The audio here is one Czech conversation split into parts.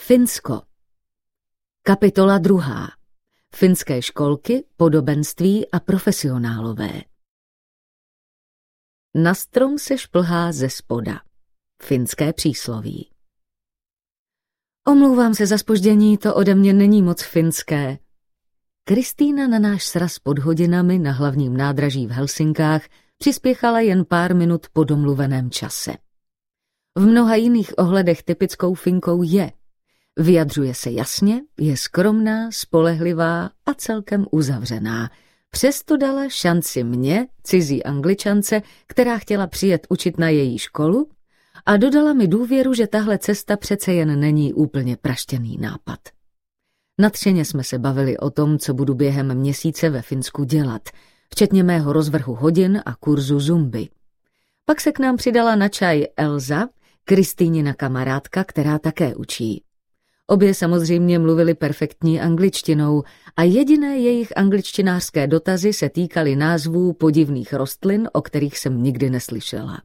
Finsko. Kapitola 2. Finské školky, podobenství a profesionálové. Na strom se šplhá ze spoda. Finské přísloví. Omlouvám se za zpoždění, to ode mě není moc finské. Kristýna na náš sraz pod hodinami na hlavním nádraží v Helsinkách přispěchala jen pár minut po domluveném čase. V mnoha jiných ohledech typickou Finkou je. Vyjadřuje se jasně, je skromná, spolehlivá a celkem uzavřená. Přesto dala šanci mně, cizí Angličance, která chtěla přijet učit na její školu, a dodala mi důvěru, že tahle cesta přece jen není úplně praštěný nápad. Nadšeně jsme se bavili o tom, co budu během měsíce ve Finsku dělat, včetně mého rozvrhu hodin a kurzu zumby. Pak se k nám přidala na čaj Elza, Kristýnina kamarádka, která také učí. Obě samozřejmě mluvili perfektní angličtinou a jediné jejich angličtinářské dotazy se týkaly názvů podivných rostlin, o kterých jsem nikdy neslyšela.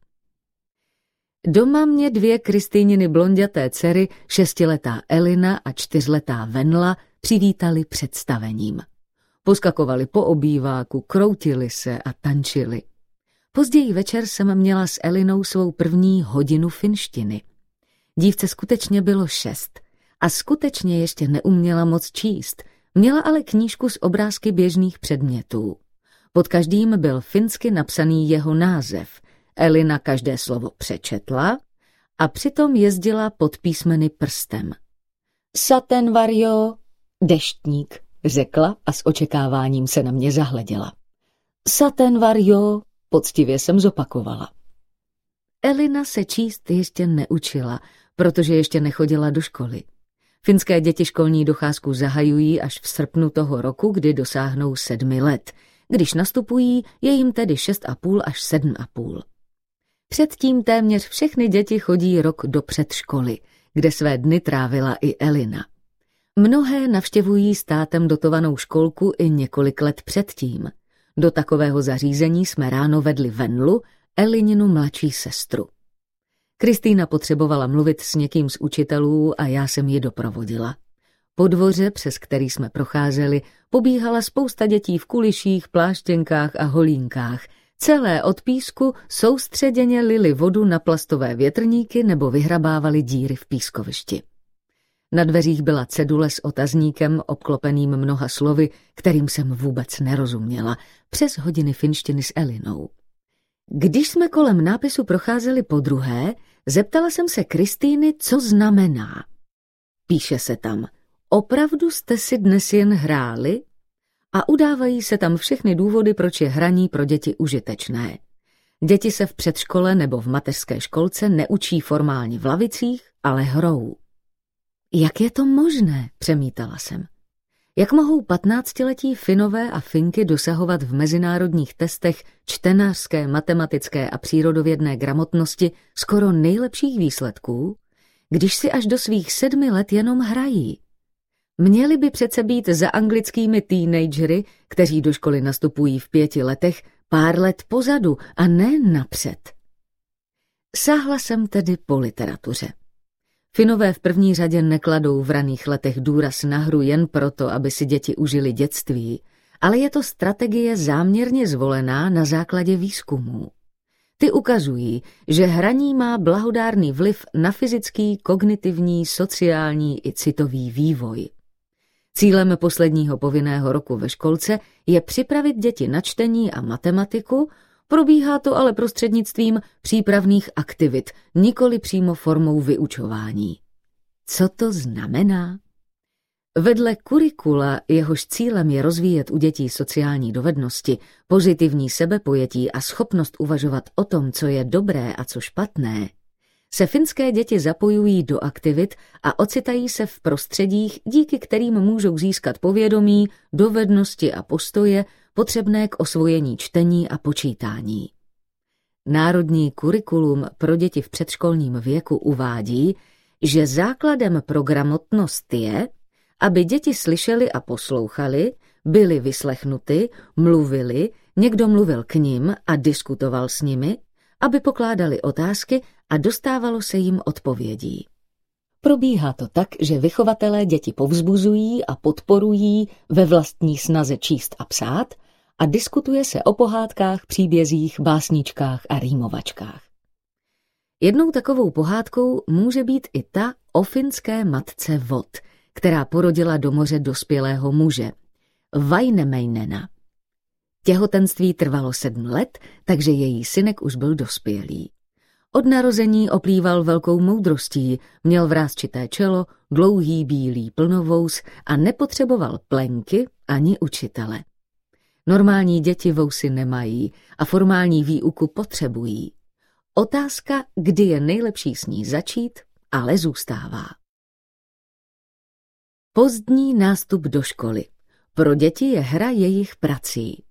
Doma mě 2 Kristýniny blonďaté dcery, 6letá Elina a 4letá Venla, přivítali představením. Poskakovali po obýváku, kroutili se a tančili. Později večer jsem měla s Elinou svou první hodinu finštiny. Dívce skutečně bylo 6 a skutečně ještě neuměla moc číst, měla ale knížku s obrázky běžných předmětů. Pod každým byl finsky napsaný jeho název. Elina každé slovo přečetla a přitom jezdila pod písmeny prstem. Sateenvarjo, deštník, řekla a s očekáváním se na mě zahleděla. Sateenvarjo, poctivě jsem zopakovala. Elina se číst ještě neučila, protože ještě nechodila do školy. Finské děti školní docházku zahajují až v srpnu toho roku, kdy dosáhnou 7 let. Když nastupují, je jim tedy 6,5 až 7,5. Předtím téměř všechny děti chodí rok do předškoly, kde své dny trávila i Elina. Mnohé navštěvují státem dotovanou školku i několik let předtím. Do takového zařízení jsme ráno vedli Venlu, Elininu mladší sestru. Kristýna potřebovala mluvit s někým z učitelů a já jsem ji doprovodila. Po dvoře, přes který jsme procházeli, pobíhala spousta dětí v kuliších, pláštěnkách a holínkách. Celé od písku soustředěně lili vodu na plastové větrníky nebo vyhrabávali díry v pískovišti. Na dveřích byla cedule s otazníkem obklopeným mnoha slovy, kterým jsem vůbec nerozuměla, přes hodiny finštiny s Elinou. Když jsme kolem nápisu procházeli podruhé, zeptala jsem se Kristýny, co znamená. Píše se tam, opravdu jste si dnes jen hráli? A udávají se tam všechny důvody, proč je hraní pro děti užitečné. Děti se v předškole nebo v mateřské školce neučí formálně v lavicích, ale hrou. Jak je to možné, přemítala jsem. Jak mohou 15letí Finové a Finky dosahovat v mezinárodních testech čtenářské, matematické a přírodovědné gramotnosti skoro nejlepších výsledků, když si až do svých 7 let jenom hrají? Měli by přece být za anglickými teenagery, kteří do školy nastupují v 5 letech, pár let pozadu a ne napřed. Sáhla jsem tedy po literatuře. Finové v první řadě nekladou v raných letech důraz na hru jen proto, aby si děti užili dětství, ale je to strategie záměrně zvolená na základě výzkumů. Ty ukazují, že hraní má blahodárný vliv na fyzický, kognitivní, sociální i citový vývoj. Cílem posledního povinného roku ve školce je připravit děti na čtení a matematiku, probíhá to ale prostřednictvím přípravných aktivit, nikoli přímo formou vyučování. Co to znamená? Vedle kurikula, jehož cílem je rozvíjet u dětí sociální dovednosti, pozitivní sebepojetí a schopnost uvažovat o tom, co je dobré a co špatné, se finské děti zapojují do aktivit a ocitají se v prostředích, díky kterým můžou získat povědomí, dovednosti a postoje potřebné k osvojení čtení a počítání. Národní kurikulum pro děti v předškolním věku uvádí, že základem pro gramotnost je, aby děti slyšeli a poslouchali, byli vyslechnuty, mluvili, někdo mluvil k nim a diskutoval s nimi, aby pokládali otázky a dostávalo se jim odpovědí. Probíhá to tak, že vychovatelé děti povzbuzují a podporují ve vlastní snaze číst a psát a diskutuje se o pohádkách, příbězích, básničkách a rýmovačkách. Jednou takovou pohádkou může být i ta o finské matce vod, která porodila do moře dospělého muže, Väinämöinenä. Těhotenství trvalo 7 let, takže její synek už byl dospělý. Od narození oplýval velkou moudrostí, měl vrásčité čelo, dlouhý bílý plnovous a nepotřeboval plenky ani učitele. Normální děti vousy nemají a formální výuku potřebují. Otázka, kdy je nejlepší s ní začít, ale zůstává. Pozdní nástup do školy. Pro děti je hra jejich prací.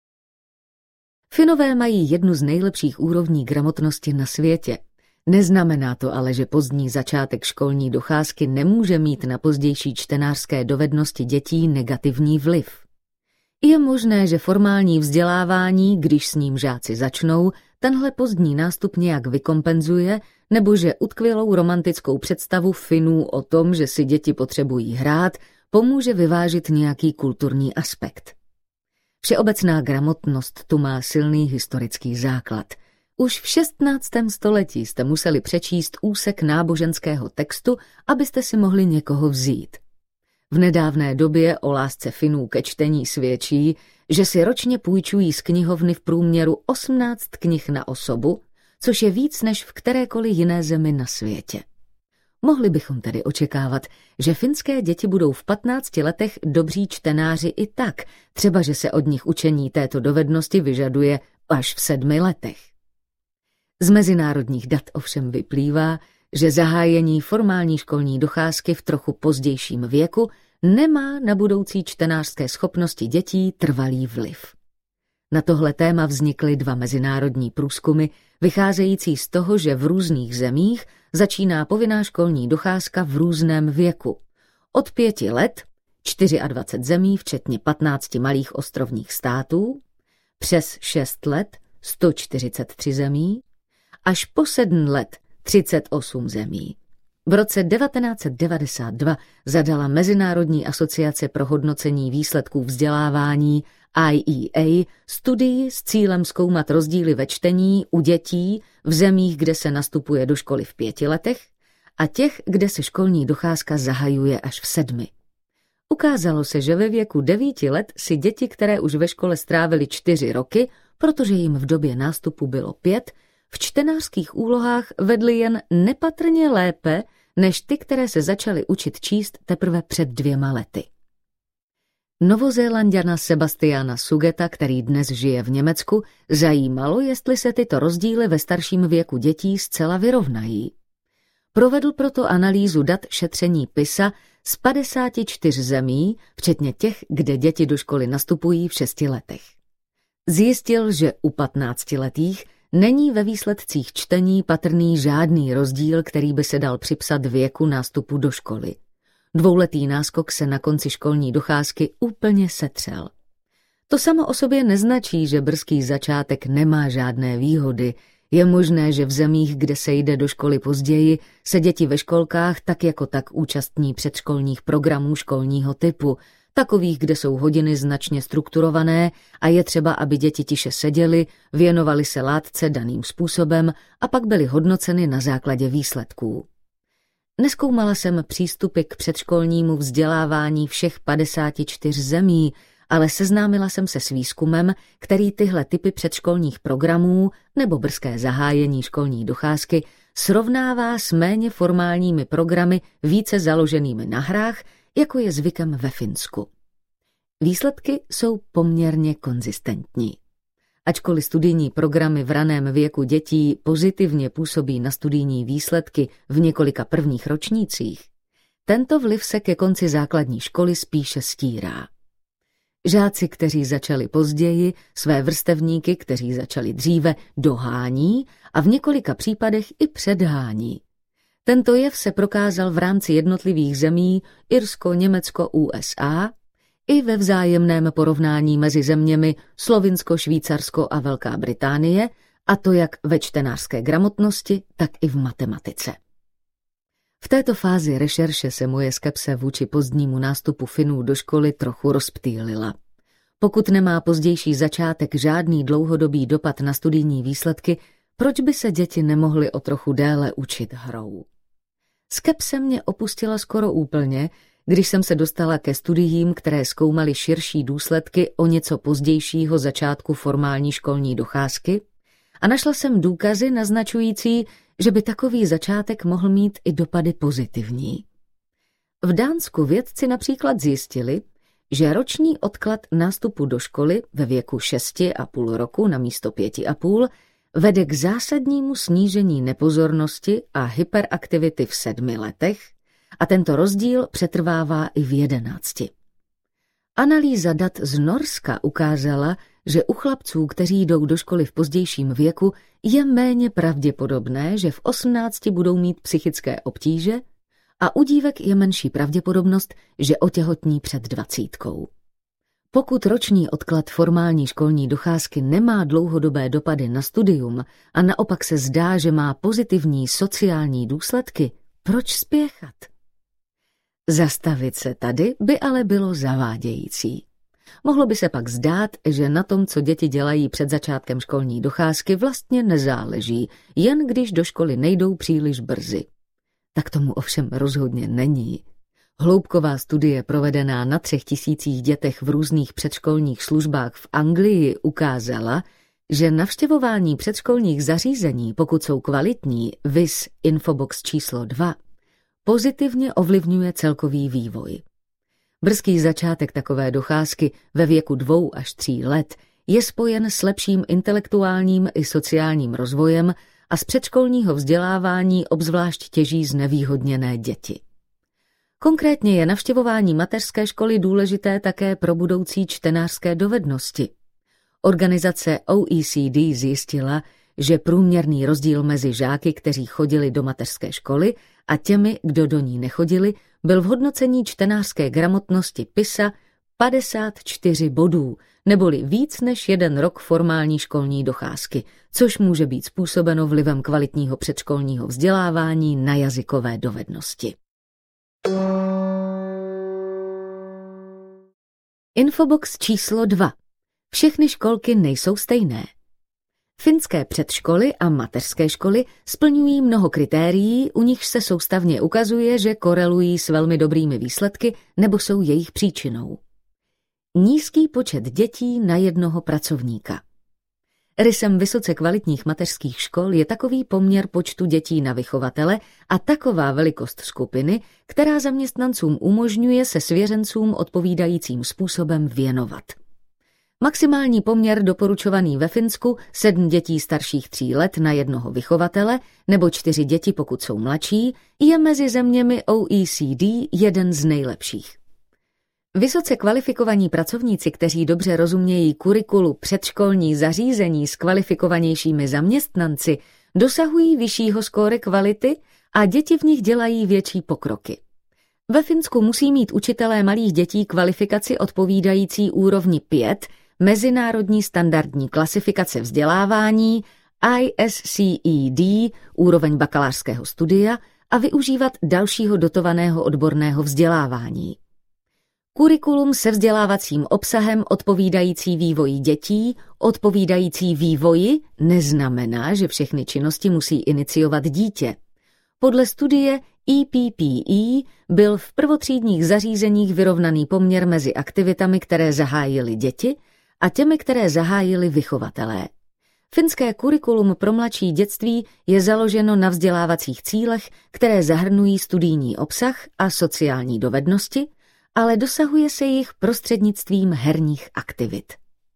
Finové mají jednu z nejlepších úrovní gramotnosti na světě. Neznamená to ale, že pozdní začátek školní docházky nemůže mít na pozdější čtenářské dovednosti dětí negativní vliv. Je možné, že formální vzdělávání, když s ním žáci začnou, tenhle pozdní nástup nějak vykompenzuje, nebo že utkvělou romantickou představu Finů o tom, že si děti potřebují hrát, pomůže vyvážit nějaký kulturní aspekt. Všeobecná gramotnost tu má silný historický základ. Už v 16. století jste museli přečíst úsek náboženského textu, abyste si mohli někoho vzít. V nedávné době o lásce Finů ke čtení svědčí, že si ročně půjčují z knihovny v průměru 18 knih na osobu, což je víc než v kterékoliv jiné zemi na světě. Mohli bychom tedy očekávat, že finské děti budou v 15 letech dobří čtenáři i tak, třeba že se od nich učení této dovednosti vyžaduje až v 7 letech. Z mezinárodních dat ovšem vyplývá, že zahájení formální školní docházky v trochu pozdějším věku nemá na budoucí čtenářské schopnosti dětí trvalý vliv. Na tohle téma vznikly 2 mezinárodní průzkumy, vycházející z toho, že v různých zemích začíná povinná školní docházka v různém věku. Od 5 let 24 zemí, včetně 15 malých ostrovních států, přes 6 let 143 zemí, až po 7 let 38 zemí. V roce 1992 zadala Mezinárodní asociace pro hodnocení výsledků vzdělávání IEA studii s cílem zkoumat rozdíly ve čtení u dětí v zemích, kde se nastupuje do školy v 5 letech a těch, kde se školní docházka zahajuje až v 7. Ukázalo se, že ve věku 9 let si děti, které už ve škole strávily 4 roky, protože jim v době nástupu bylo 5, v čtenářských úlohách vedly jen nepatrně lépe než ty, které se začaly učit číst teprve před 2 lety. Novozélanďana Sebastiana Sugeta, který dnes žije v Německu, zajímalo, jestli se tyto rozdíly ve starším věku dětí zcela vyrovnají. Provedl proto analýzu dat šetření PISA z 54 zemí, včetně těch, kde děti do školy nastupují v 6 letech. Zjistil, že u 15letých není ve výsledcích čtení patrný žádný rozdíl, který by se dal připsat věku nástupu do školy. 2letý náskok se na konci školní docházky úplně setřel. To samo o sobě neznačí, že brzký začátek nemá žádné výhody. Je možné, že v zemích, kde se jde do školy později, se děti ve školkách tak jako tak účastní předškolních programů školního typu, takových, kde jsou hodiny značně strukturované a je třeba, aby děti tiše seděly, věnovaly se látce daným způsobem a pak byly hodnoceny na základě výsledků. Nezkoumala jsem přístupy k předškolnímu vzdělávání všech 54 zemí, ale seznámila jsem se s výzkumem, který tyhle typy předškolních programů nebo brzké zahájení školní docházky srovnává s méně formálními programy více založenými na hrách, jako je zvykem ve Finsku. Výsledky jsou poměrně konzistentní. Ačkoliv studijní programy v raném věku dětí pozitivně působí na studijní výsledky v několika prvních ročnících, tento vliv se ke konci základní školy spíše stírá. Žáci, kteří začali později, své vrstevníky, kteří začali dříve, dohání a v několika případech i předhání. Tento jev se prokázal v rámci jednotlivých zemí Irsko, Německo, USA i ve vzájemném porovnání mezi zeměmi Slovinsko, Švýcarsko a Velká Británie, a to jak ve čtenářské gramotnosti, tak i v matematice. V této fázi rešerše se moje skepse vůči pozdnímu nástupu Finů do školy trochu rozptýlila. Pokud nemá pozdější začátek žádný dlouhodobý dopad na studijní výsledky, proč by se děti nemohly o trochu déle učit hrou? Skepse mě opustila skoro úplně, když jsem se dostala ke studiím, které zkoumaly širší důsledky o něco pozdějšího začátku formální školní docházky a našla jsem důkazy naznačující, že by takový začátek mohl mít i dopady pozitivní. V Dánsku vědci například zjistili, že roční odklad nástupu do školy ve věku 6,5 roku namísto 5,5 vede k zásadnímu snížení nepozornosti a hyperaktivity v 7 letech a tento rozdíl přetrvává i v 11. Analýza dat z Norska ukázala, že u chlapců, kteří jdou do školy v pozdějším věku, je méně pravděpodobné, že v 18 budou mít psychické obtíže a u dívek je menší pravděpodobnost, že otěhotní před 20. Pokud roční odklad formální školní docházky nemá dlouhodobé dopady na studium a naopak se zdá, že má pozitivní sociální důsledky, proč spěchat? Zastavit se tady by ale bylo zavádějící. Mohlo by se pak zdát, že na tom, co děti dělají před začátkem školní docházky, vlastně nezáleží, jen když do školy nejdou příliš brzy. Tak tomu ovšem rozhodně není. Hloubková studie provedená na 3000 dětech v různých předškolních službách v Anglii ukázala, že navštěvování předškolních zařízení, pokud jsou kvalitní, viz Infobox číslo 2, pozitivně ovlivňuje celkový vývoj. Brzký začátek takové docházky ve věku 2 až 3 let je spojen s lepším intelektuálním i sociálním rozvojem a z předškolního vzdělávání obzvlášť těží znevýhodněné děti. Konkrétně je navštěvování mateřské školy důležité také pro budoucí čtenářské dovednosti. Organizace OECD zjistila, že průměrný rozdíl mezi žáky, kteří chodili do mateřské školy, a těmi, kdo do ní nechodili, byl v hodnocení čtenářské gramotnosti PISA 54 bodů, neboli víc než 1 rok formální školní docházky, což může být způsobeno vlivem kvalitního předškolního vzdělávání na jazykové dovednosti. Infobox číslo 2. Všechny školky nejsou stejné. Finské předškoly a mateřské školy splňují mnoho kritérií, u nichž se soustavně ukazuje, že korelují s velmi dobrými výsledky nebo jsou jejich příčinou. Nízký počet dětí na jednoho pracovníka. Rysem vysoce kvalitních mateřských škol je takový poměr počtu dětí na vychovatele a taková velikost skupiny, která zaměstnancům umožňuje se svěřencům odpovídajícím způsobem věnovat. Maximální poměr doporučovaný ve Finsku 7 dětí starších 3 let na jednoho vychovatele nebo 4 děti, pokud jsou mladší, je mezi zeměmi OECD jeden z nejlepších. Vysoce kvalifikovaní pracovníci, kteří dobře rozumějí kurikulu předškolní zařízení s kvalifikovanějšími zaměstnanci, dosahují vyššího skóre kvality a děti v nich dělají větší pokroky. Ve Finsku musí mít učitelé malých dětí kvalifikaci odpovídající úrovni 5 Mezinárodní standardní klasifikace vzdělávání ISCED, úroveň bakalářského studia, a využívat dalšího dotovaného odborného vzdělávání. Kurikulum se vzdělávacím obsahem odpovídající vývoji dětí, odpovídající vývoji neznamená, že všechny činnosti musí iniciovat dítě. Podle studie EPPE byl v prvotřídních zařízeních vyrovnaný poměr mezi aktivitami, které zahájily děti, a těmi, které zahájili vychovatelé. Finské kurikulum pro mladší dětství je založeno na vzdělávacích cílech, které zahrnují studijní obsah a sociální dovednosti, ale dosahuje se jich prostřednictvím herních aktivit.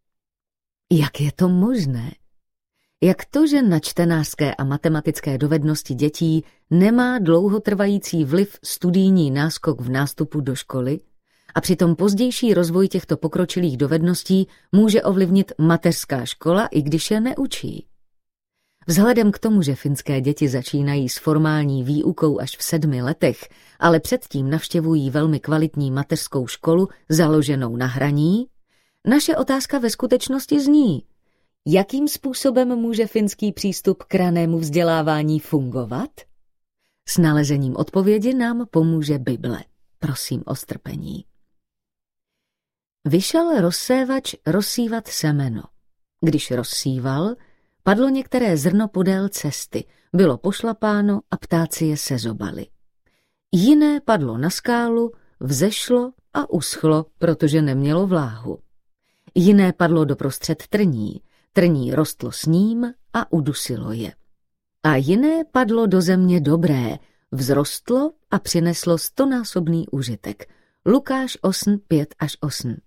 Jak je to možné? Jak to, že na čtenářské a matematické dovednosti dětí nemá dlouhotrvající vliv studijní náskok v nástupu do školy a přitom pozdější rozvoj těchto pokročilých dovedností může ovlivnit mateřská škola, i když je neučí? Vzhledem k tomu, že finské děti začínají s formální výukou až v 7 letech, ale předtím navštěvují velmi kvalitní mateřskou školu založenou na hraní, naše otázka ve skutečnosti zní: jakým způsobem může finský přístup k ranému vzdělávání fungovat? S nalezením odpovědi nám pomůže Bible. Prosím o strpení. Vyšel rozsévač rozsívat semeno. Když rozsíval, padlo některé zrno podél cesty, bylo pošlapáno a ptáci je sezobali. Jiné padlo na skálu, vzešlo a uschlo, protože nemělo vláhu. Jiné padlo doprostřed trní, trní rostlo s ním a udusilo je. A jiné padlo do země dobré, vzrostlo a přineslo 100násobný užitek. Lukáš 8, 5-8.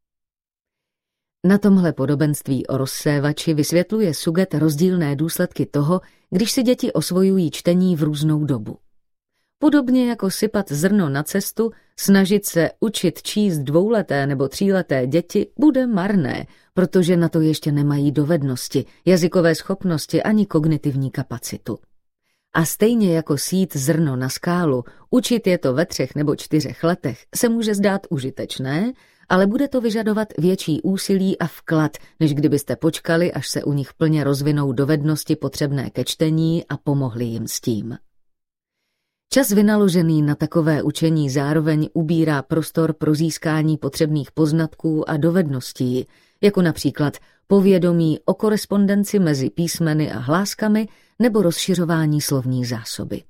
Na tomhle podobenství o rozsévači vysvětluje Suget rozdílné důsledky toho, když si děti osvojují čtení v různou dobu. Podobně jako sypat zrno na cestu, snažit se učit číst 2leté nebo 3leté děti bude marné, protože na to ještě nemají dovednosti, jazykové schopnosti ani kognitivní kapacitu. A stejně jako sít zrno na skálu, učit je to ve 3 nebo 4 letech se může zdát užitečné, ale bude to vyžadovat větší úsilí a vklad, než kdybyste počkali, až se u nich plně rozvinou dovednosti potřebné ke čtení a pomohli jim s tím. Čas vynaložený na takové učení zároveň ubírá prostor pro získání potřebných poznatků a dovedností, jako například povědomí o korespondenci mezi písmeny a hláskami nebo rozšiřování slovní zásoby.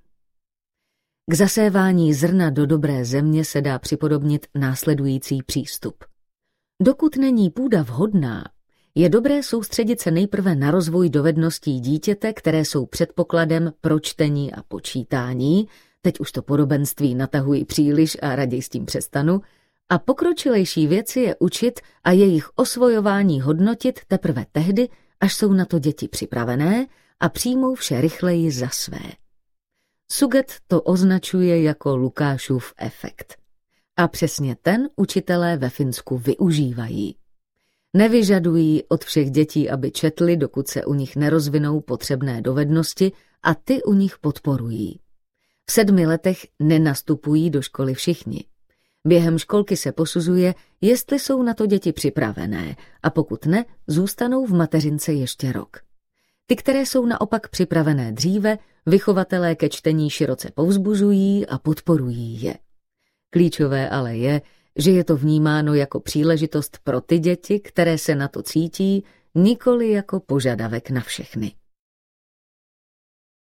K zasévání zrna do dobré země se dá připodobnit následující přístup. Dokud není půda vhodná, je dobré soustředit se nejprve na rozvoj dovedností dítěte, které jsou předpokladem pro čtení a počítání, teď už to podobenství natahuji příliš a raději s tím přestanu, a pokročilejší věci je učit a jejich osvojování hodnotit teprve tehdy, až jsou na to děti připravené a přijmou vše rychleji za své. Suget to označuje jako Lukášův efekt. A přesně ten učitelé ve Finsku využívají. Nevyžadují od všech dětí, aby četli, dokud se u nich nerozvinou potřebné dovednosti, a ty u nich podporují. V 7 letech nenastupují do školy všichni. Během školky se posuzuje, jestli jsou na to děti připravené, a pokud ne, zůstanou v mateřince ještě rok. Ty, které jsou naopak připravené dříve, vychovatelé ke čtení široce povzbuzují a podporují je. Klíčové ale je, že je to vnímáno jako příležitost pro ty děti, které se na to cítí, nikoli jako požadavek na všechny.